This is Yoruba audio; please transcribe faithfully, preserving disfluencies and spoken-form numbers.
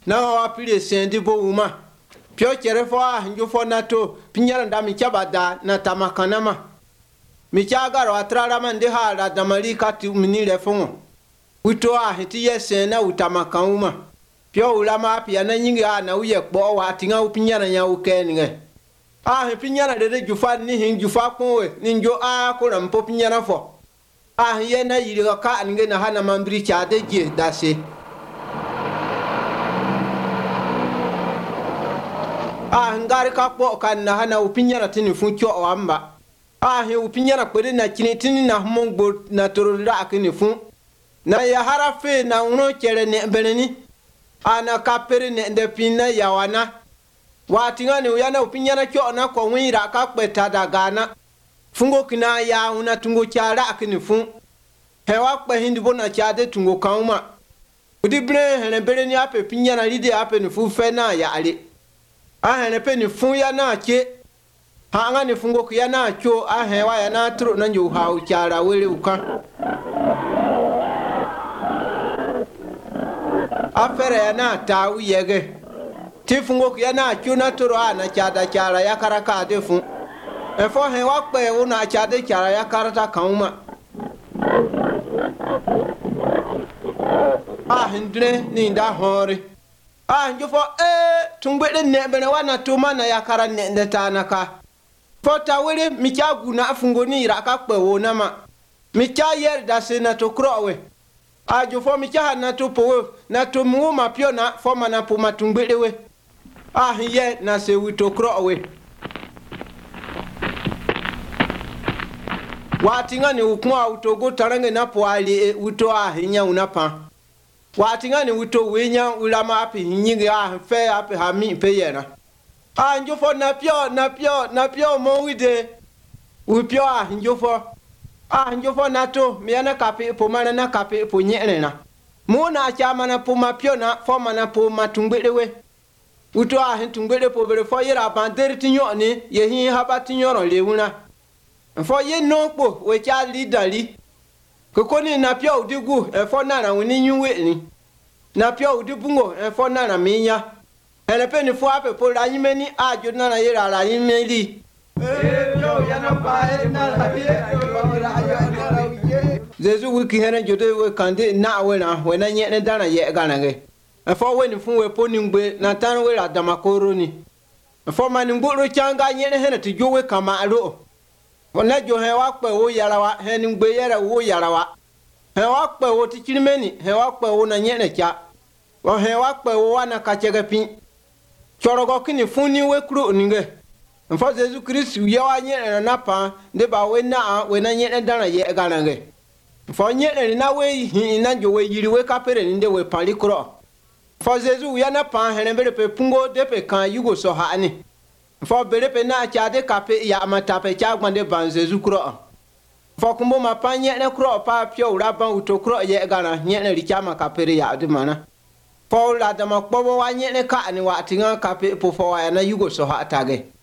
na wa pile sendi bo uma pyo chere fo a njo fo na to pinyara nda mi chabada na tamakanama mi chagaro atrara mande hala da malika ti minile fongo uto a hiti yesen na utamakanuma pyo ulama pia na nyingi a na uye kpo wa tinga upinyara nya ukenige a he pinyara de jufa ni hin jufa konwe ni njo a ko ram po pinyara fo a ye na yiri ka nge na hana mambri cha de je dase a ngari ka po kan na hana upinyara tini fun cho wamba a he upinyara kwede na chini tini na mongbo na torora akini fun na ya harafe na uno chere ne beneni ana kapere ne de pinna yawana watinga ne uyana upinyara cho na ko wira ka kweta dagana fungo kina ya una tungo chara akini fun hewa kpe hindi bona chade tungo kauma udibre hele bereni ape pinyara lide ape ni fu fe na ya ale a hele pe ni fun ya na che hanga ni fungo ku ya na cho a hewa ya na tro na nyu ha u chara wele uka afere ya na ta u yege ti fungo ku ya na cho na tro a na chada chara ya karaka de fun e fo hewa kpe una chade chara ya karata kauma ah hindre ni nda hore ah njofo eh tungbede ne bene wana tuma na yakara ne ndeta naka fota wele michagu na afungo ni raka kpe wona ma micha yer da se na to krowe ah jofo micha na to po na to mu ma pio na foma na po matungbede we ah ye na se wito krowe watinga ni ukwa utogo tarange na po ali uto ah nya unapa watinga ni uto wenya ulama api nyingi ah fe api hami pe yena ah njofo na pio na pio na pio mo wide u pio ah njofo ah njofo na to miana kapi po mana na kapi po nyene na mo na chama na po mapio na fo mana po matungbede we uto ah tungbede po bere fo yira banderi tinyo ni ye hin habati nyoro lewuna fo ye nokpo we cha lidali kokoni na pia udigu e fo na na woni nyuwe ni na pia udibungo e fo na na minya ele pe ni fo ape po la yimeni ajo na na yira la yimeli e pio ya na pa e na la ye Jesu wiki hene jode we kande na we na we na nye ne dana ye gana ge e fo we ni fun we po ni ngbe na tan we la damakoro ni e fo ma ni ngoro changa nye ne hene ti jo we kama aro Wona jo hewa kpe wo yarawa heni ngbe yere wo yarawa hewa kpe wo tichirimeni hewa kpe wo na nyene cha wo hewa kpe wo wana kachege pin chorogo kini funi we kru ninge mfa Jesu Kristo yawa nyene na pa de ba we na we na nyene dana ye ganange mfa nyene na we hi na jo we yiri we kapere nde we pali kro mfa Jesu ya na pa hene bere pe pungo de pe kan yugo so ha ani fo bere pe na chade kape ya matape cha gwande ban Jesu kro fo kumbo mapanye ne kro pa pio ura ban uto kro ye gana nye ne richa makapere ya de mana fo la da makpo wa nye ne ka ni wa tinga kape po fo wa na yugo so ha tage